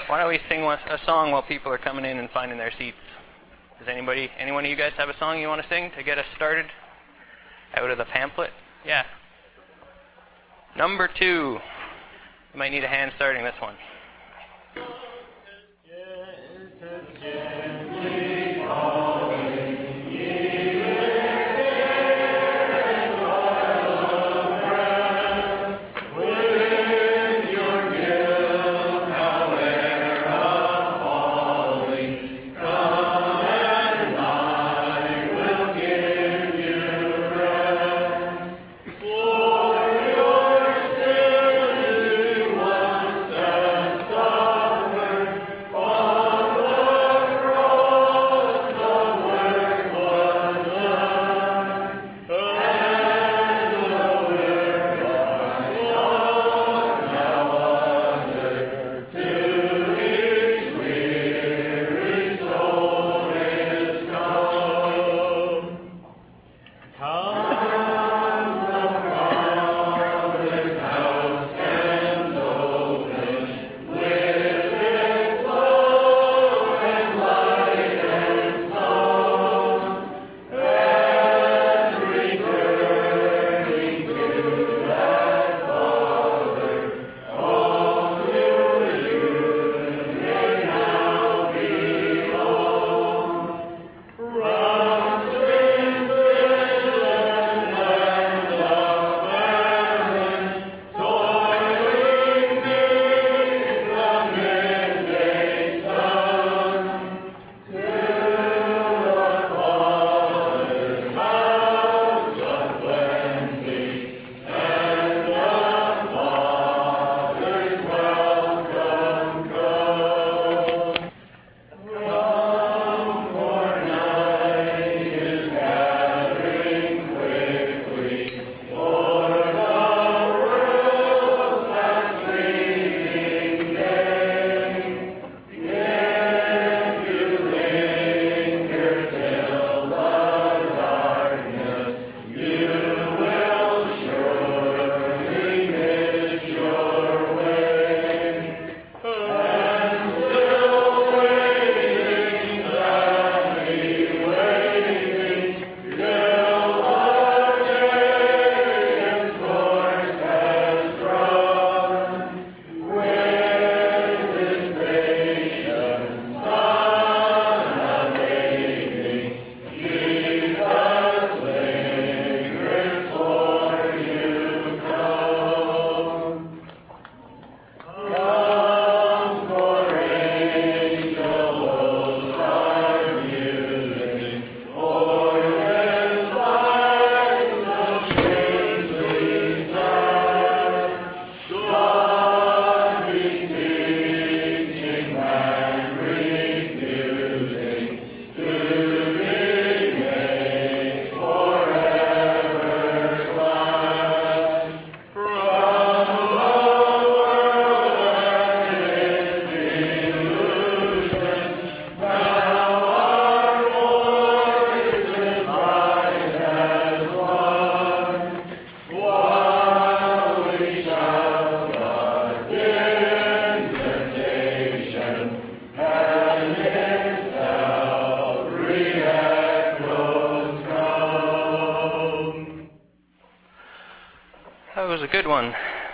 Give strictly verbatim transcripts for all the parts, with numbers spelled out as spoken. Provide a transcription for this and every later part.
Why don't we sing a song while people are coming in and finding their seats? Does anybody, any one of you guys have a song you want to sing to get us started out of the pamphlet? Yeah. Number two. You might need a hand starting this one. That was a good one.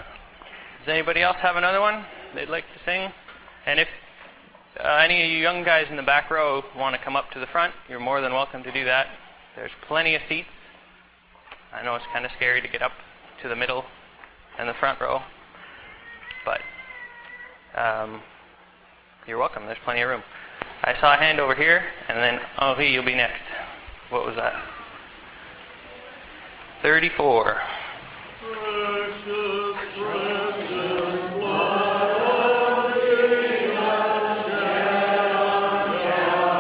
Does anybody else have another one they'd like to sing? And if uh, any of you young guys in the back row want to come up to the front, you're more than welcome to do that. There's plenty of seats. I know it's kind of scary to get up to the middle and the front row, but um, you're welcome. There's plenty of room. I saw a hand over here, and then Henri, you'll be next. What was that? thirty-four. Precious, precious blood shed on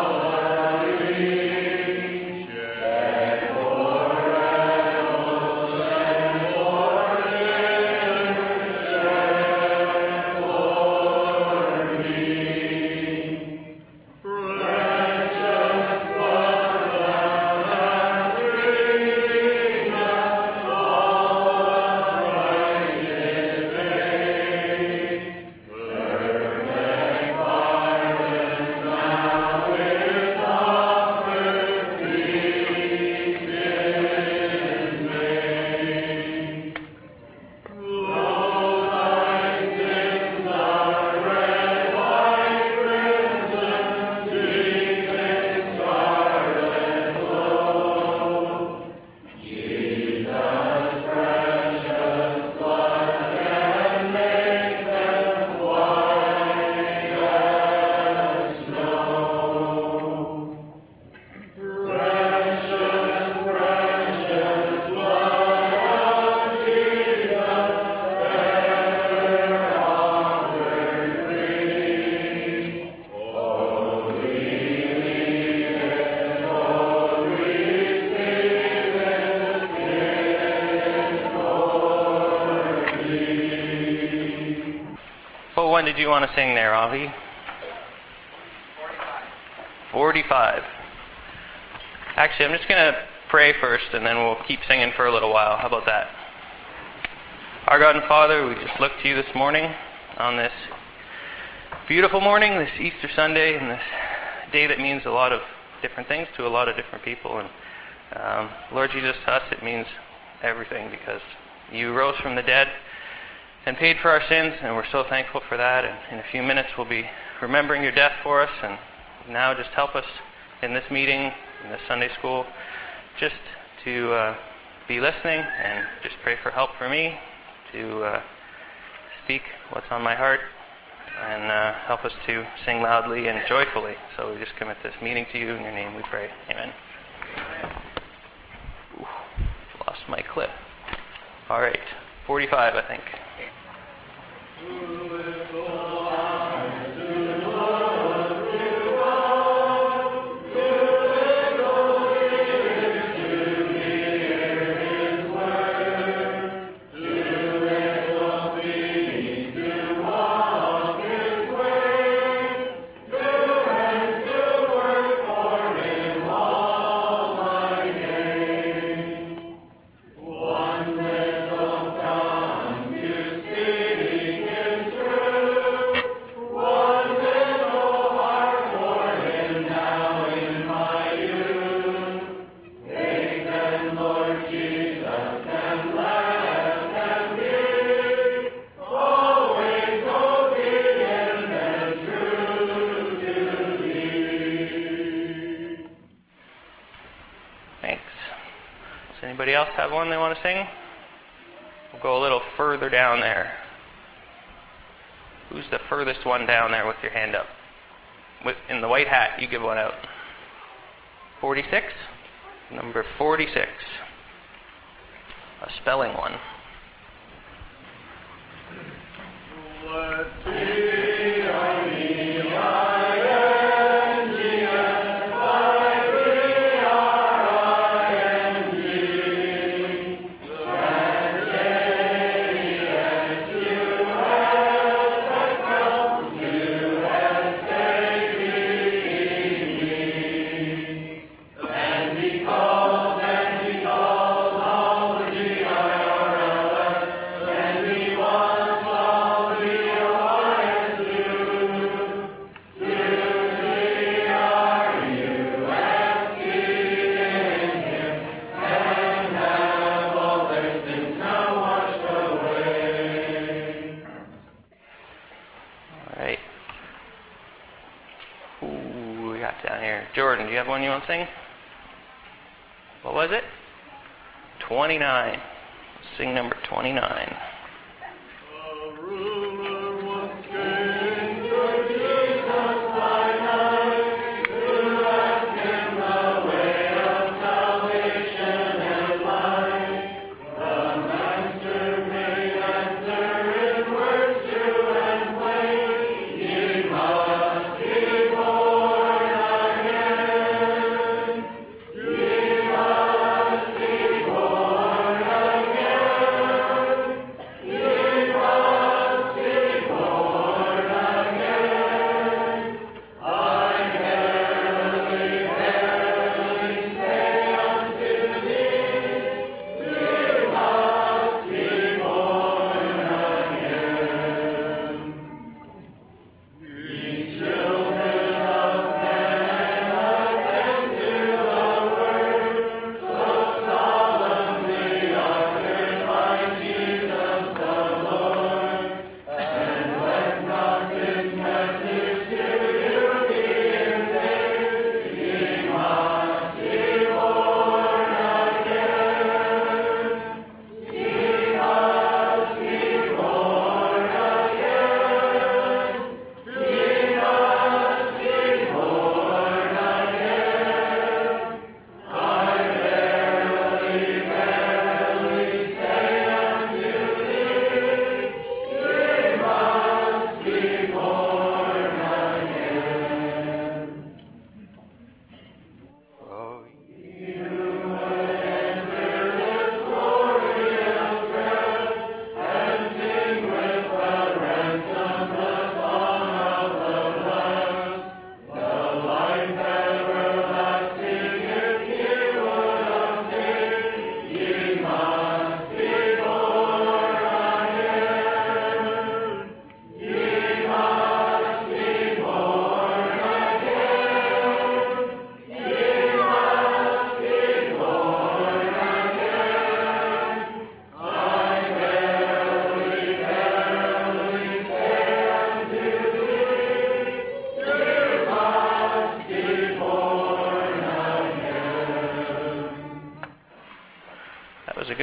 Calvary, shed for rebels and for sinners, shed for me. Precious blood that hath redeemed us all. What one did you want to sing there, Avi? forty-five. Actually, I'm just going to pray first, and then we'll keep singing for a little while. How about that? Our God and Father, we just look to you this morning on this beautiful morning, this Easter Sunday, and this day that means a lot of different things to a lot of different people. And um, Lord Jesus, to us it means everything, because you rose from the dead and paid for our sins, and we're so thankful for that. And in a few minutes we'll be remembering your death for us. And now just help us in this meeting, in this Sunday school, just to uh, be listening, and just pray for help for me to uh, speak what's on my heart, and uh, help us to sing loudly and joyfully. So we just commit this meeting to you. In your name we pray. Amen. Ooh, lost my clip. All right. forty-five, I think. Anybody else have one they want to sing? We'll go a little further down there. Who's the furthest one down there with your hand up? With, in the white hat, you give one out. forty-six? Number forty-six. A spelling one. Let's see, I mean, Jordan, do you have one you want to sing? What was it? twenty-nine. Let's sing number twenty-nine. a ruler once came to Jesus by night to ask him the way of salvation and life. The master made answer in words true and plain, ye must be born again. Ye must be born again.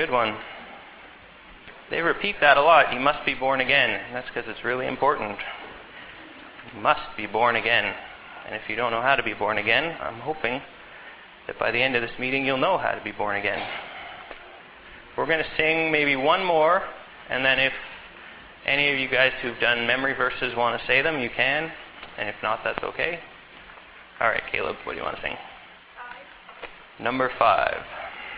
good one. They repeat that a lot. You must be born again. And that's because it's really important. You must be born again. And if you don't know how to be born again, I'm hoping that by the end of this meeting you'll know how to be born again. We're going to sing maybe one more, and then if any of you guys who've done memory verses want to say them, you can. And if not, that's okay. All right, Caleb, what do you want to sing? Five. Number five.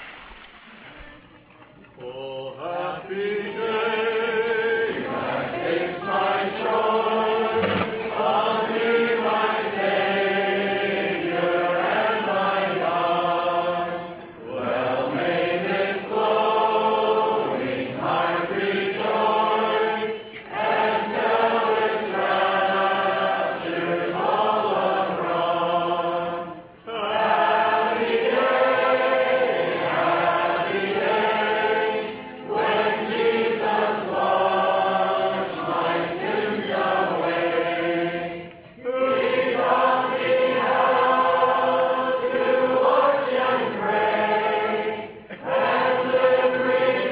Oh, happy day that takes my choice of thee, my Savior and my God. Well, may this glowing heart rejoice and tell its raptures all abroad. Happy day, happy day, when Jesus washed my sins away. He taught me how to watch and pray, and live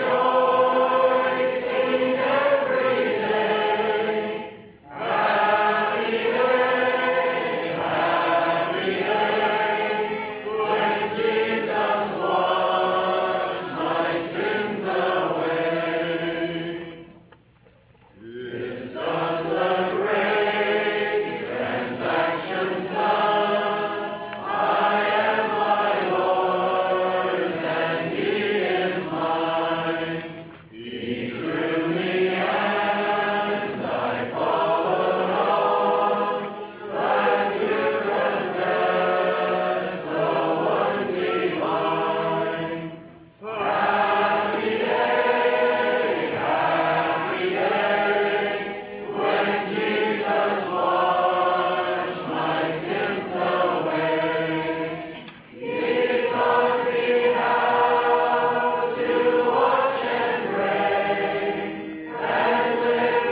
rejoicing every day. Happy day, happy day, when Jesus washed my sins away. This does the great transaction Son. I am my Lord's and He is mine. He drew me and I followed on, glad to possess the one divine. Happy day, happy day, when Jesus washed my sins away. He taught me how to watch and pray, and live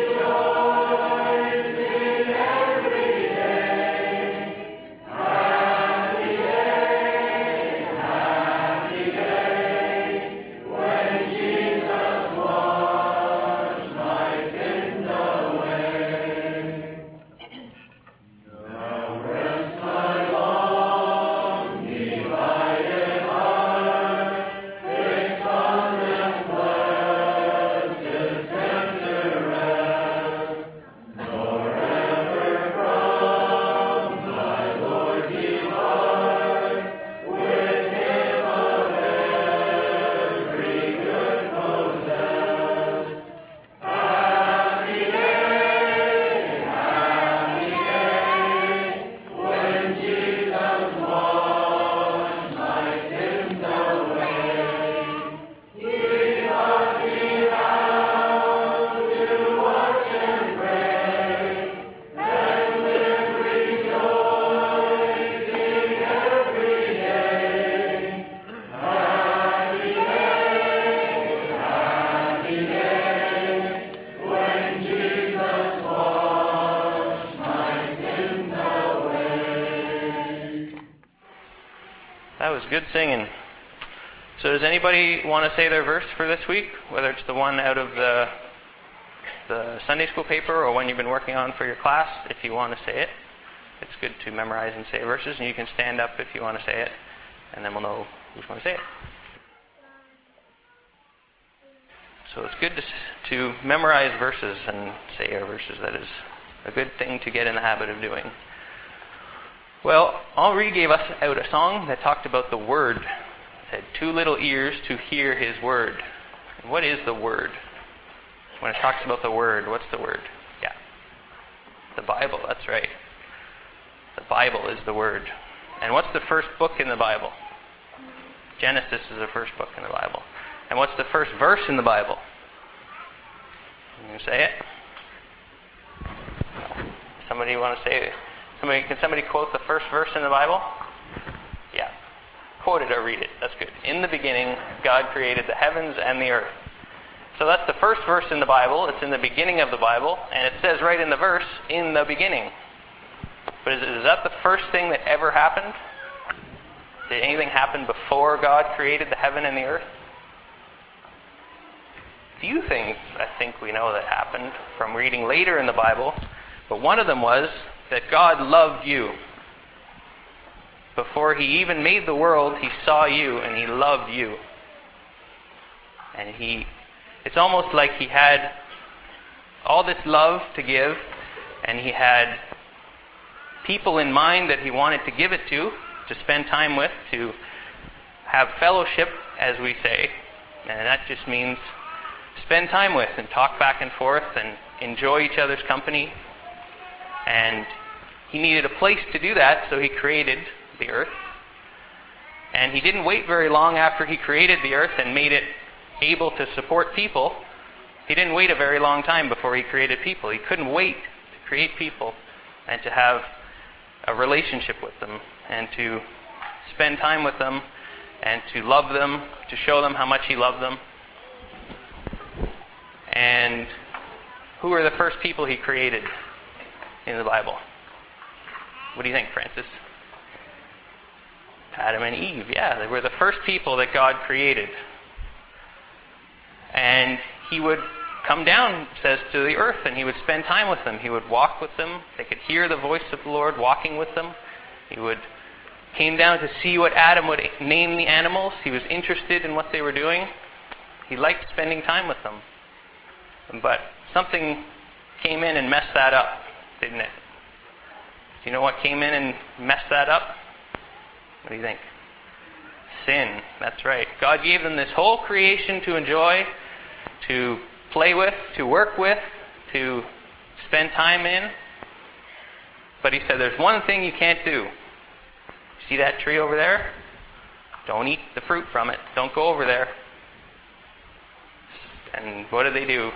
rejoicing every day. Happy day, happy day, when Jesus washed my sins away. Now rest my long divided heart, fixed on this blessed center rest, nor ever from my Lord depart, with Him of every good possessed. Happy day, happy day, when Jesus washed my sins away. He taught me how to watch and pray, and live rejoicing every day. Happy day, happy day, when Jesus washed my sins away. That was good singing. So does anybody want to say their verse for this week? Whether it's the one out of the the Sunday school paper or one you've been working on for your class, if you want to say it. It's good to memorize and say verses, and you can stand up if you want to say it, and then we'll know who's going to say it. So it's good to, s- to memorize verses and say our verses. That is a good thing to get in the habit of doing. Well, Henri gave us out a song that talked about the Word. It said, two little ears to hear His Word. And what is the Word? When it talks about the Word, what's the Word? Yeah. The Bible, that's right. The Bible is the Word. And what's the first book in the Bible? Genesis is the first book in the Bible. And what's the first verse in the Bible? Can you say it? Somebody want to say it? Somebody, can somebody quote the first verse in the Bible? Yeah. Quote it or read it. That's good. In the beginning, God created the heavens and the earth. So that's the first verse in the Bible. It's in the beginning of the Bible. And it says right in the verse, in the beginning. But is, is that the first thing that ever happened? Did anything happen before God created the heaven and the earth? few things I think we know that happened from reading later in the Bible, but one of them was that God loved you. Before he even made the world, he saw you and he loved you. And he, it's almost like he had all this love to give, and he had people in mind that he wanted to give it to, to spend time with, to have fellowship, as we say. And that just means spend time with and talk back and forth and enjoy each other's company. And he needed a place to do that, so he created the earth. And he didn't wait very long after he created the earth and made it able to support people. He didn't wait a very long time before he created people. He couldn't wait to create people and to have a relationship with them and to spend time with them and to love them, to show them how much he loved them. And who were the first people he created in the Bible? What do you think, Francis? Adam and Eve, yeah. They were the first people that God created. And he would come down, it says, to the earth, and he would spend time with them. He would walk with them. They could hear the voice of the Lord walking with them. He would came down to see what Adam would name the animals. He was interested in what they were doing. He liked spending time with them. But something came in and messed that up, didn't it? Do you know what came in and messed that up? What do you think? Sin. That's right. God gave them this whole creation to enjoy, to play with, to work with, to spend time in. But he said, there's one thing you can't do. See that tree over there? Don't eat the fruit from it. Don't go over there. And what did they do?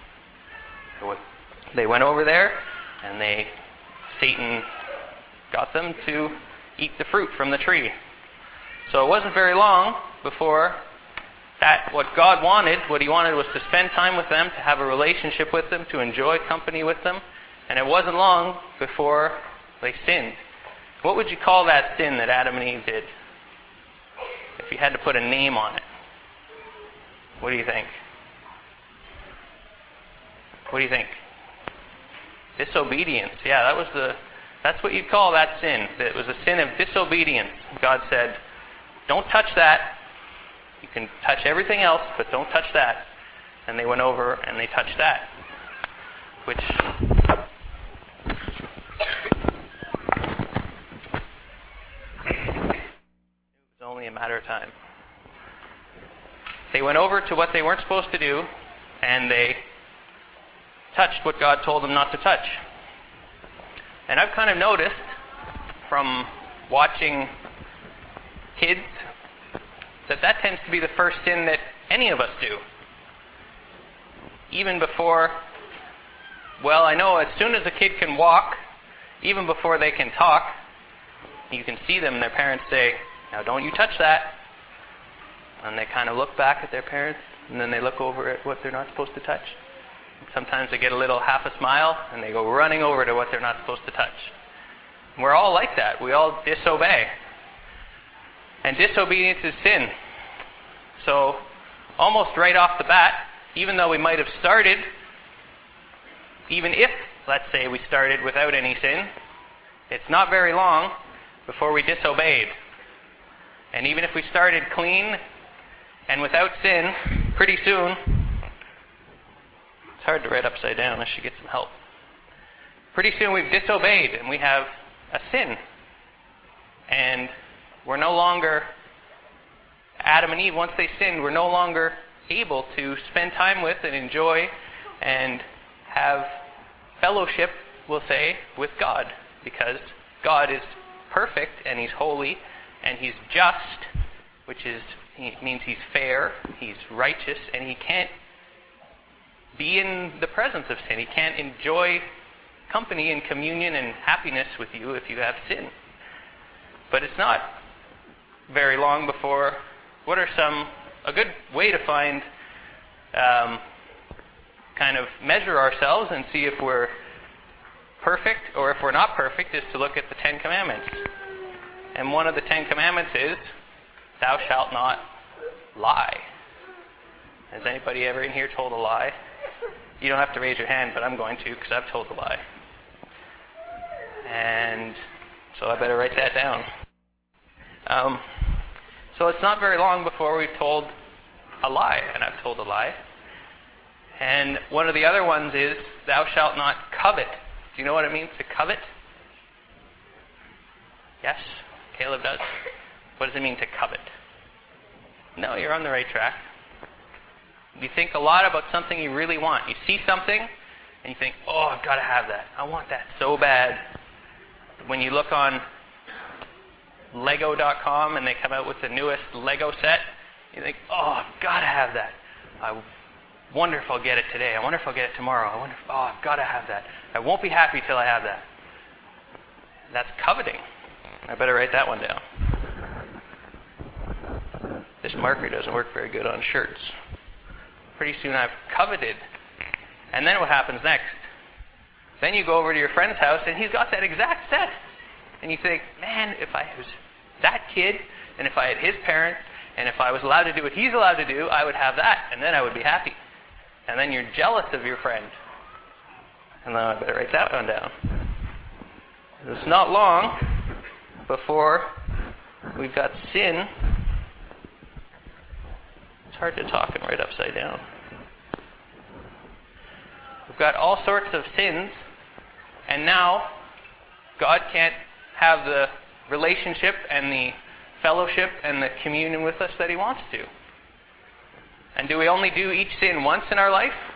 They went over there, and they, Satan got them to eat the fruit from the tree. So it wasn't very long before that, what God wanted, what he wanted was to spend time with them, to have a relationship with them, to enjoy company with them. And it wasn't long before they sinned. What would you call that sin that Adam and Eve did? If you had to put a name on it. What do you think? What do you think? Disobedience. Yeah, that was the, that's what you'd call that sin. It was a sin of disobedience. God said, don't touch that. You can touch everything else, but don't touch that. And they went over and they touched that. Which it was only a matter of time. They went over to what they weren't supposed to do, and they touched what God told them not to touch. And I've kind of noticed from watching kids that that tends to be the first sin that any of us do. Even before, well, I know as soon as a kid can walk, even before they can talk, you can see them, their parents say, now don't you touch that. And they kind of look back at their parents, and then they look over at what they're not supposed to touch. And sometimes they get a little half a smile, and they go running over to what they're not supposed to touch. And we're all like that. We all disobey. And disobedience is sin. So, almost right off the bat, even though we might have started, even if, let's say, we started without any sin, it's not very long before we disobeyed. And even if we started clean and without sin, pretty soon, it's hard to write upside down, I should get some help. Pretty soon we've disobeyed and we have a sin. And we're no longer, Adam and Eve, once they sinned, we're no longer able to spend time with and enjoy and have fellowship, we'll say, with God. Because God is perfect and He's holy and He's just, which is he means He's fair, He's righteous, and He can't be in the presence of sin. He can't enjoy company and communion and happiness with you if you have sin. But it's not very long before, what are some, a good way to find, um, kind of measure ourselves and see if we're perfect or if we're not perfect is to look at the Ten Commandments. And one of the Ten Commandments is, thou shalt not lie. Has anybody ever in here told a lie? You don't have to raise your hand, but I'm going to because I've told a lie. And so I better write that down. Um, so it's not very long before we've told a lie, and I've told a lie. And one of the other ones is, thou shalt not covet. Do you know what it means to covet? Yes? Caleb does? What does it mean to covet? No, you're on the right track. You think a lot about something you really want. You see something, and you think, oh, I've got to have that. I want that so bad. When you look on Lego dot com and they come out with the newest Lego set, you think, oh, I've got to have that. I wonder if I'll get it today. I wonder if I'll get it tomorrow. I wonder if, oh, I've got to have that. I won't be happy till I have that. That's coveting. I better write that one down. This marker doesn't work very good on shirts. Pretty soon I've coveted. And then what happens next? Then you go over to your friend's house and he's got that exact set. And you think, man, if I was that kid, and if I had his parents, and if I was allowed to do what he's allowed to do, I would have that, and then I would be happy. And then you're jealous of your friend. And then I better write that one down. It's not long before we've got sin. It's hard to talk and write upside down. We've got all sorts of sins, and now God can't have the relationship and the fellowship and the communion with us that he wants to. And do we only do each sin once in our life?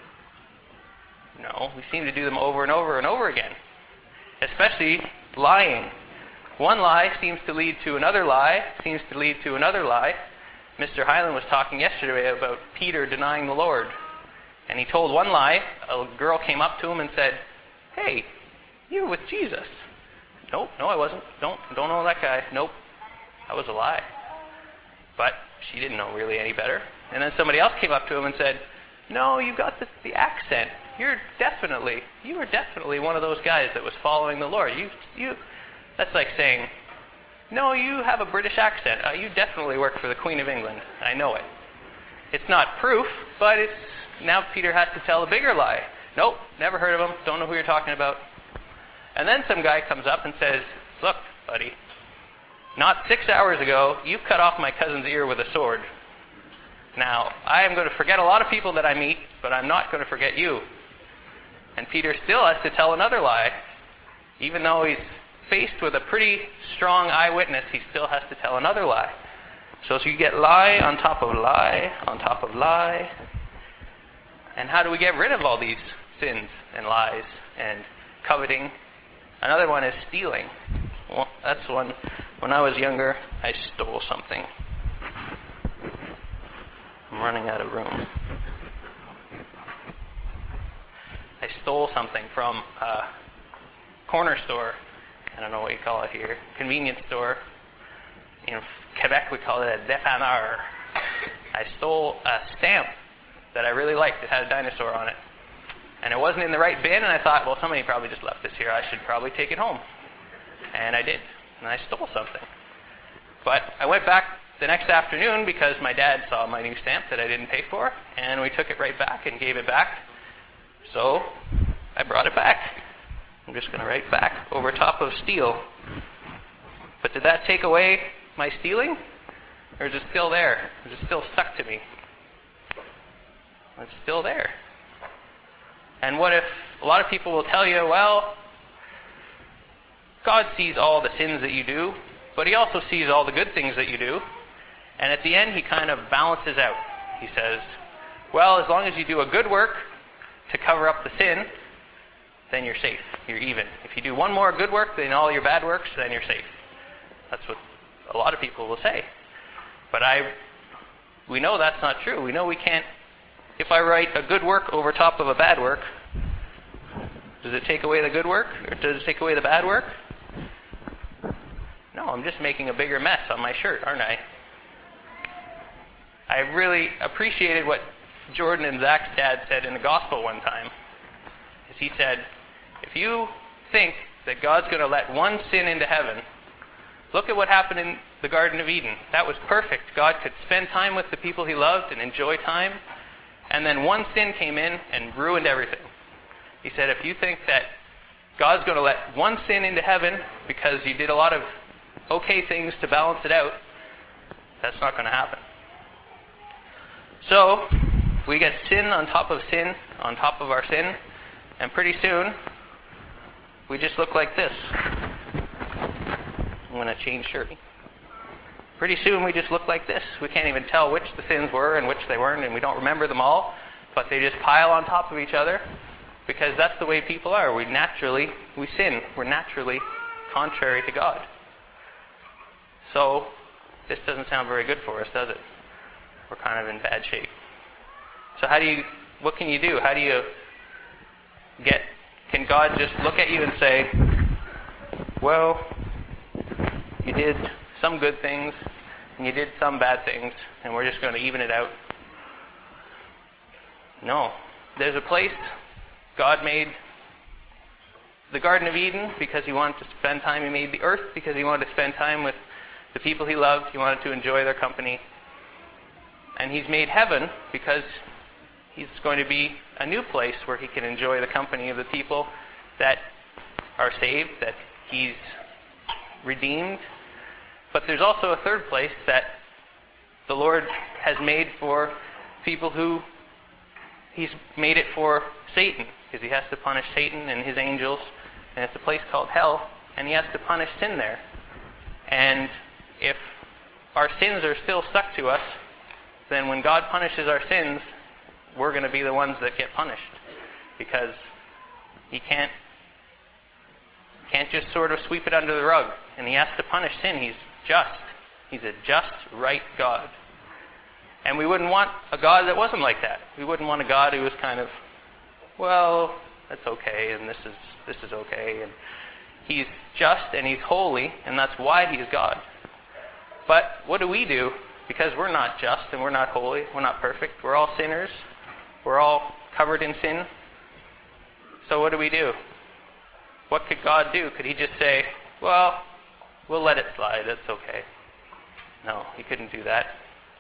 No, we seem to do them over and over and over again. Especially lying. One lie seems to lead to another lie, seems to lead to another lie. Mister Hyland was talking yesterday about Peter denying the Lord. And he told one lie. A girl came up to him and said, hey, you were with Jesus. Nope, no I wasn't. Don't, don't know that guy. Nope, that was a lie. But she didn't know really any better. And then somebody else came up to him and said, no, you got the, the accent. You're definitely, you were definitely one of those guys that was following the Lord. You, you, that's like saying, no, you have a British accent. Uh, you definitely work for the Queen of England. I know it. It's not proof, but it's, now Peter has to tell a bigger lie. Nope, never heard of him. Don't know who you're talking about. And then some guy comes up and says, look, buddy, not six hours ago, you cut off my cousin's ear with a sword. Now, I am going to forget a lot of people that I meet, but I'm not going to forget you. And Peter still has to tell another lie. Even though he's faced with a pretty strong eyewitness, he still has to tell another lie. So, so you get lie on top of lie, on top of lie. And how do we get rid of all these sins and lies and coveting? Another one is stealing. Well, that's one. When I was younger, I stole something. I'm running out of room. I stole something from a corner store. I don't know what you call it here. Convenience store. In Quebec, we call it a dépanneur. I stole a stamp that I really liked. It had a dinosaur on it. And it wasn't in the right bin, and I thought, well, somebody probably just left this here. I should probably take it home. And I did. And I stole something. But I went back the next afternoon because my dad saw my new stamp that I didn't pay for, and we took it right back and gave it back. So I brought it back. I'm just going to write back over top of steal. But did that take away my stealing? Or is it still there? Is it still stuck to me? It's still there. And what if a lot of people will tell you, well, God sees all the sins that you do, but he also sees all the good things that you do. And at the end, he kind of balances out. He says, well, as long as you do a good work to cover up the sin, then you're safe. You're even. If you do one more good work than all your bad works, then you're safe. That's what a lot of people will say. But I, we know that's not true. We know we can't. If I write a good work over top of a bad work, does it take away the good work? Or does it take away the bad work? No, I'm just making a bigger mess on my shirt, aren't I? I really appreciated what Jordan and Zach's dad said in the gospel one time. Is he said, if you think that God's going to let one sin into heaven, Look at what happened in the Garden of Eden. That was perfect. God could spend time with the people he loved and enjoy time. And then one sin came in and ruined everything. He said, if you think that God's going to let one sin into heaven because you did a lot of okay things to balance it out, that's not going to happen. So, we get sin on top of sin on top of our sin, and pretty soon, we just look like this. I'm going to change shirt. Pretty soon we just look like this. We can't even tell which the sins were and which they weren't, and we don't remember them all, but they just pile on top of each other, because that's the way people are. We naturally, we sin. We're naturally contrary to God. So, this doesn't sound very good for us, does it? We're kind of in bad shape. So how do you, what can you do? How do you get, can God just look at you and say, well, you did some good things, and you did some bad things, and we're just going to even it out? No. There's a place God made the Garden of Eden because he wanted to spend time. He made the earth because he wanted to spend time with the people he loved. He wanted to enjoy their company. And he's made heaven because he's going to be a new place where he can enjoy the company of the people that are saved, that he's redeemed. But there's also a third place that the Lord has made for people who he's made it for Satan, because he has to punish Satan and his angels, and it's a place called hell, and he has to punish sin there. And if our sins are still stuck to us, then when God punishes our sins, we're going to be the ones that get punished, because he can't can't just sort of sweep it under the rug, and he has to punish sin. He's just. He's a just, right God. And we wouldn't want a God that wasn't like that. We wouldn't want a God who was kind of, well, that's okay, and this is this is okay. And he's just and he's holy, and that's why he's God. But what do we do? Because we're not just and we're not holy, we're not perfect, we're all sinners, we're all covered in sin. So what do we do? What could God do? Could he just say, well, we'll let it slide, that's okay? No, he couldn't do that.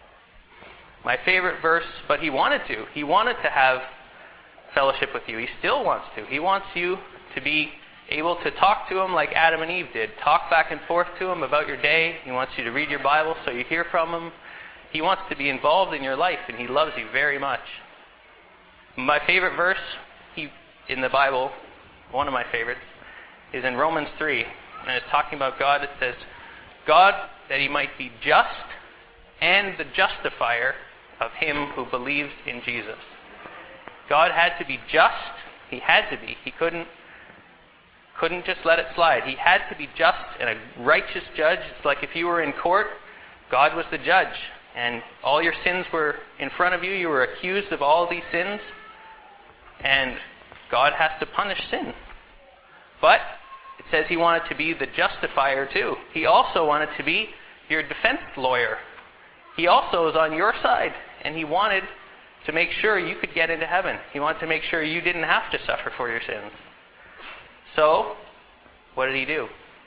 My favorite verse, but he wanted to. He wanted to have fellowship with you. He still wants to. He wants you to be able to talk to him like Adam and Eve did. Talk back and forth to him about your day. He wants you to read your Bible so you hear from him. He wants to be involved in your life, and he loves you very much. My favorite verse he, in the Bible, one of my favorites, is in Romans three. And it's talking about God. It says, God, that he might be just and the justifier of him who believes in Jesus. God had to be just. He had to be. He couldn't couldn't just let it slide. He had to be just and a righteous judge. It's like if you were in court, God was the judge, and all your sins were in front of you. You were accused of all these sins, and God has to punish sin. But it says he wanted to be the justifier too. He also wanted to be your defense lawyer. He also is on your side, and he wanted to make sure you could get into heaven. He wanted to make sure you didn't have to suffer for your sins. So, what did he do?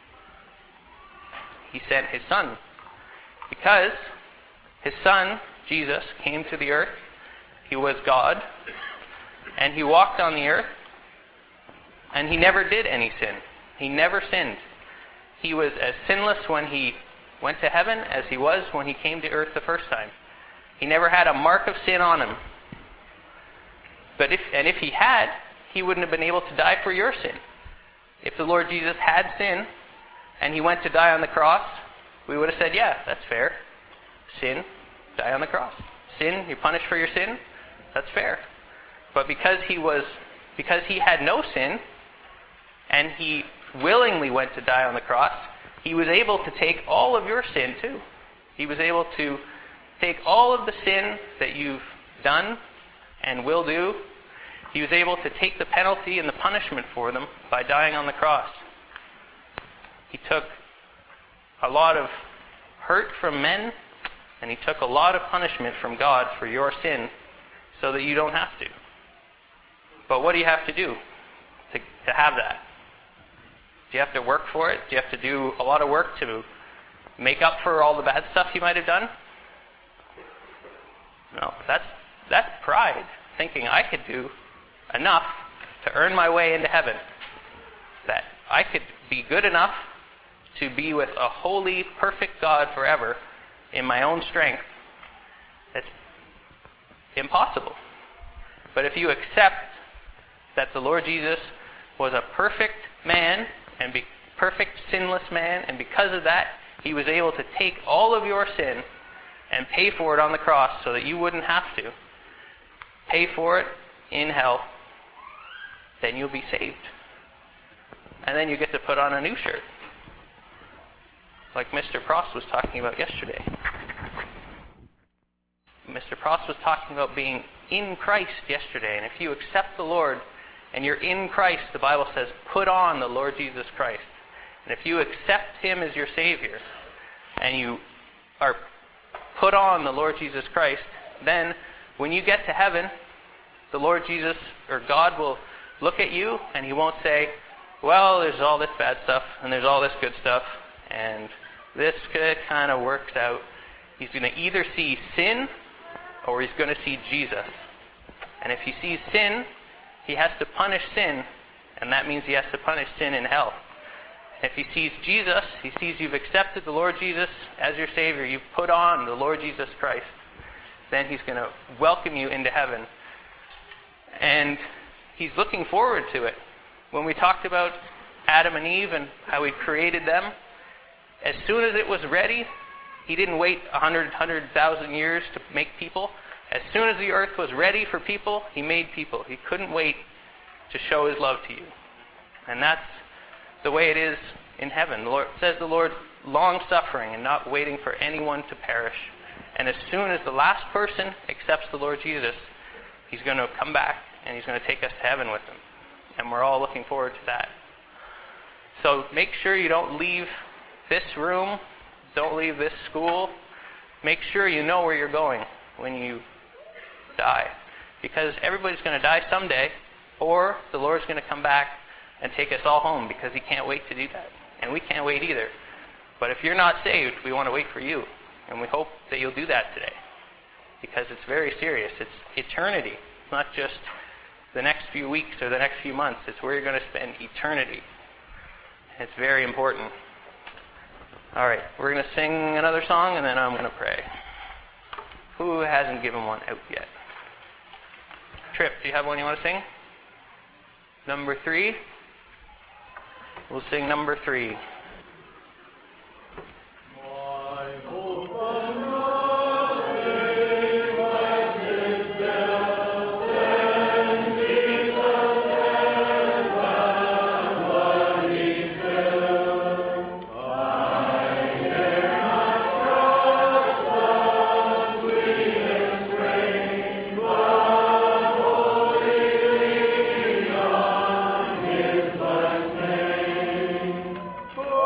He sent his son. Because his son, Jesus, came to the earth. He was God. And he walked on the earth. And he never did any sin. He never sinned. He was as sinless when he went to heaven as he was when he came to earth the first time. He never had a mark of sin on him. But if and if he had, he wouldn't have been able to die for your sin. If the Lord Jesus had sin and he went to die on the cross, we would have said, yeah, that's fair. Sin, die on the cross. Sin, you're punished for your sin, that's fair. But because he was because he had no sin and he willingly went to die on the cross, he was able to take all of your sin too. He was able to take all of the sin that you've done and will do. He was able to take the penalty and the punishment for them by dying on the cross. He took a lot of hurt from men, and he took a lot of punishment from God for your sin so that you don't have to. But what do you have to do to, to have that? Do you have to work for it? Do you have to do a lot of work to make up for all the bad stuff you might have done? No, that's that's pride, thinking I could do enough to earn my way into heaven. That I could be good enough to be with a holy, perfect God forever in my own strength. It's impossible. But if you accept that the Lord Jesus was a perfect man and be perfect sinless man, and because of that he was able to take all of your sin and pay for it on the cross so that you wouldn't have to pay for it in hell, then you'll be saved. And then you get to put on a new shirt, like Mister Prost was talking about yesterday. Mister Prost was talking about being in Christ yesterday, and if you accept the Lord and you're in Christ, the Bible says, put on the Lord Jesus Christ. And if you accept Him as your Savior, and you are put on the Lord Jesus Christ, then when you get to heaven, the Lord Jesus, or God, will look at you and He won't say, well, there's all this bad stuff and there's all this good stuff and this kind of works out. He's going to either see sin or He's going to see Jesus. And if He sees sin, He has to punish sin, and that means He has to punish sin in hell. If He sees Jesus, He sees you've accepted the Lord Jesus as your Savior, you've put on the Lord Jesus Christ, then He's going to welcome you into heaven. And He's looking forward to it. When we talked about Adam and Eve and how He created them, as soon as it was ready, He didn't wait a hundred, hundred thousand years to make people. As soon as the earth was ready for people, He made people. He couldn't wait to show His love to you. And that's the way it is in heaven. The Lord, it says the Lord's long-suffering and not waiting for anyone to perish. And as soon as the last person accepts the Lord Jesus, He's going to come back and He's going to take us to heaven with Him. And we're all looking forward to that. So make sure you don't leave this room, don't leave this school. Make sure you know where you're going when you die. Because everybody's going to die someday, or the Lord's going to come back and take us all home, because He can't wait to do that. And we can't wait either. But if you're not saved, we want to wait for you. And we hope that you'll do that today. Because it's very serious. It's eternity. It's not just the next few weeks or the next few months. It's where you're going to spend eternity. It's very important. All right, we're going to sing another song, and then I'm going to pray. Who hasn't given one out yet? Trip, do you have one you want to sing? Number three? We'll sing number three. For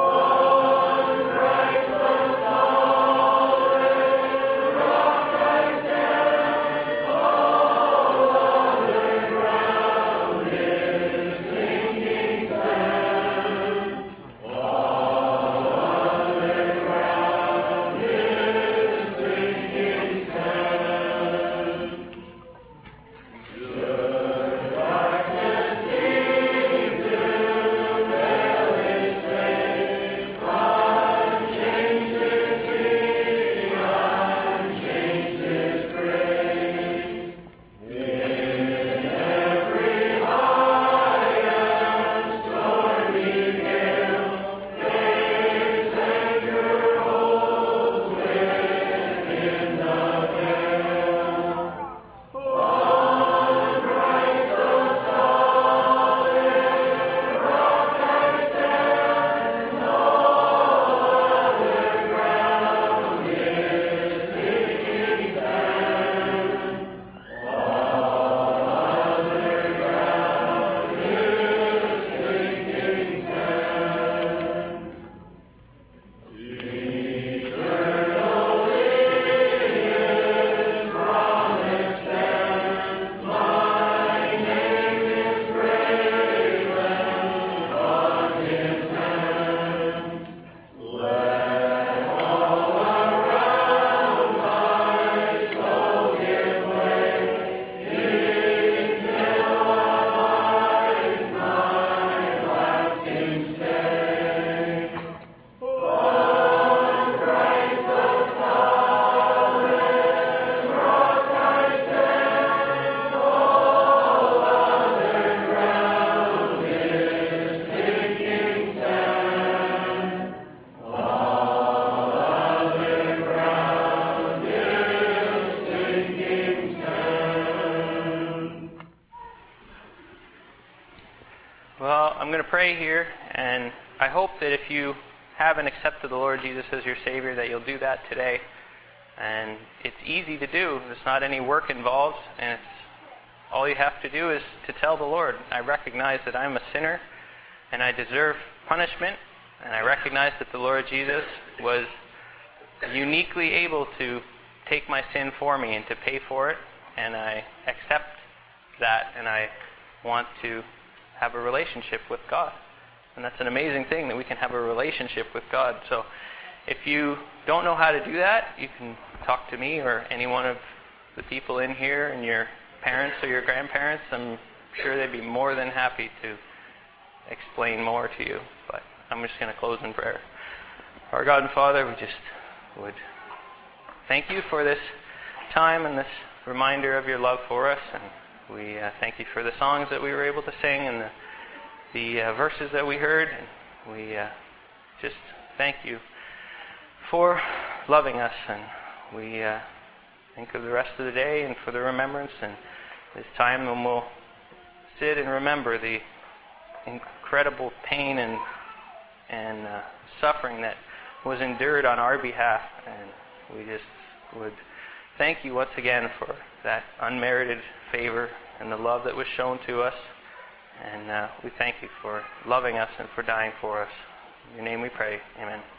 Well, I'm going to pray here, and I hope that if you haven't accepted the Lord Jesus as your Savior, that you'll do that today. And it's easy to do. There's not any work involved, and it's all you have to do is to tell the Lord, I recognize that I'm a sinner, and I deserve punishment, and I recognize that the Lord Jesus was uniquely able to take my sin for me and to pay for it, and I accept that, and I want to have a relationship with God. And that's an amazing thing, that we can have a relationship with God. So if you don't know how to do that, you can talk to me or any one of the people in here, and your parents or your grandparents. I'm sure they'd be more than happy to explain more to you. But I'm just going to close in prayer. Our God and Father, we just would thank you for this time and this reminder of your love for us. And we uh, thank you for the songs that we were able to sing and the, the uh, verses that we heard. And we uh, just thank you for loving us. And we uh, think of the rest of the day and for the remembrance and this time when we'll sit and remember the incredible pain and and uh, suffering that was endured on our behalf. And we just would thank you once again for that unmerited favor and the love that was shown to us. And uh, we thank you for loving us and for dying for us. In your name we pray. Amen.